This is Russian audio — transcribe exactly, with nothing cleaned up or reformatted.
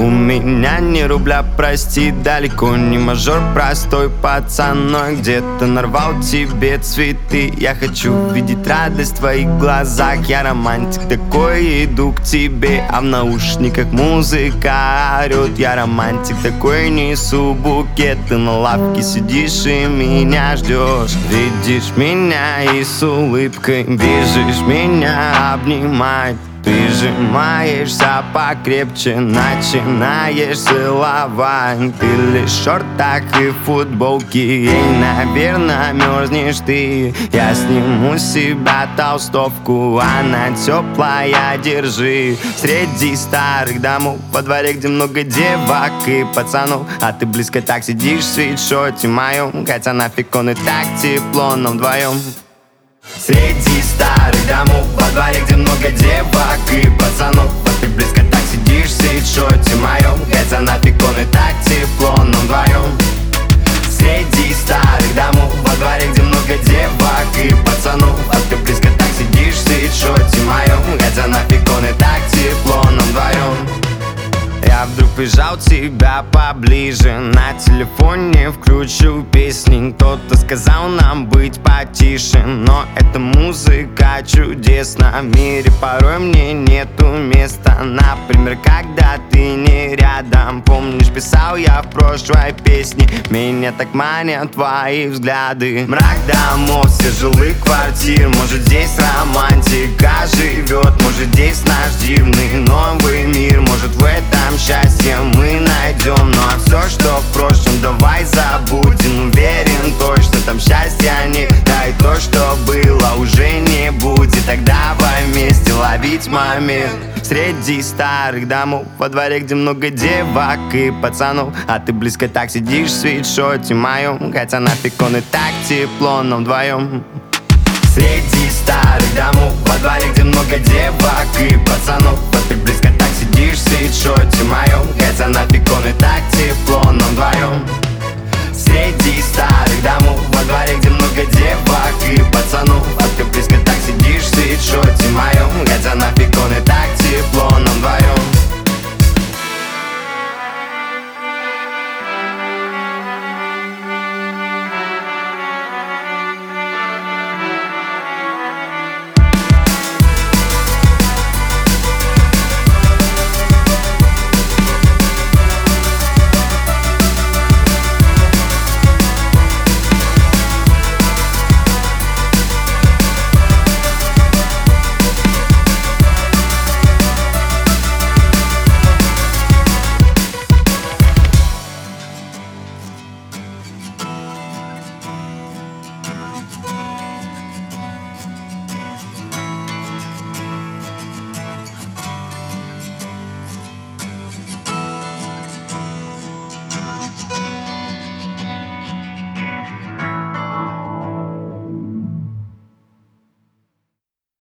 У меня ни рубля, прости, далеко не мажор, простой пацан, но где-то нарвал тебе цветы. Я хочу видеть радость в твоих глазах. Я романтик такой, иду к тебе, а в наушниках музыка орёт. Я романтик такой, несу букет. Ты на лавке сидишь и меня ждешь. Видишь меня и с улыбкой бежишь меня обнимать. Прижимаешься покрепче, начинаешь целовать. Ты лишь в шортах и футболке, и, наверное, мерзнешь ты. Я сниму с себя толстовку, она теплая, держи. Среди старых домов во дворе, где много девок и пацанов, а ты близко так сидишь в свитшоте моем, хотя нафиг он и так тепло нам вдвоем. Среди старых домов во дворе, где много девок и пацанов, а ты близко так сидишь в свитшоте моем, хотя нафиг он и так тепло нам вдвоем. Среди старых домов во дворе, где много девок и пацанов, а ты близко так сидишь в свитшоте моем, хотя нафиг он и так тепло нам вдвоем. Я вдруг прижал тебя поближе, на телефоне включил песни. Кто-то сказал нам быть потише, но эта музыка чудесна. В мире порой мне нету места, например, когда ты не рядом. Помнишь, писал я в прошлой песне, меня так манят твои взгляды. Мрак домов, все жилых квартир, может здесь романтика живет, может здесь наш дивный новый мир, может в этом счастье мы найдем. Ну а все, что в прошлом, давай забудем. Уверен точно, там счастья нет. Да и то, что было, уже не будет. Тогда вместе ловить момент. Среди старых домов во дворе, где много девок и пацанов, а ты близко так сидишь в свитшоте моем, хотя нафиг он и так тепло нам вдвоем. Среди старых домов во дворе, где много девок и пацанов, а ты близко так сидишь в свитшоте моем, хотя нафиг он и так тепло нам вдвоем. Среди старых домов во дворе, где много девок и пацанов, а ты близко